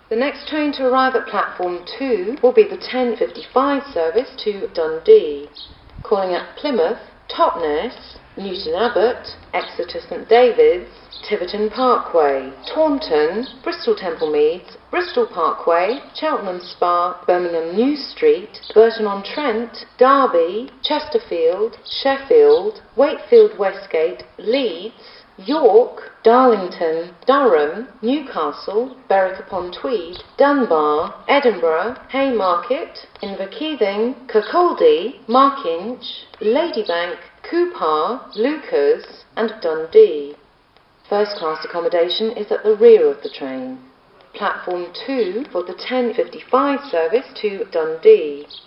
The next train to arrive at platform 2 will be the 10:55 service to Dundee, calling at Plymouth, Totnes, Newton Abbot, Exeter St David's, Tiverton Parkway, Taunton, Bristol Temple Meads, Bristol Parkway, Cheltenham Spa, Birmingham New Street, Burton-on-Trent, Derby, Chesterfield, Sheffield, Wakefield Westgate, Leeds, York, Darlington, Durham, Newcastle, Berwick-upon-Tweed, Dunbar, Edinburgh, Haymarket, Inverkeithing, Kirkcaldy, Markinch, Ladybank, Coupar, Lucas and Dundee. First-class accommodation is at the rear of the train. Platform 2 for the 10:55 service to Dundee.